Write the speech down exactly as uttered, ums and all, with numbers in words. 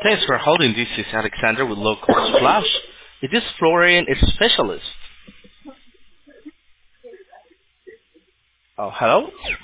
Thanks for holding. This is Alexander with Low Cost Flash. It is Florian, a specialist. Oh, hello?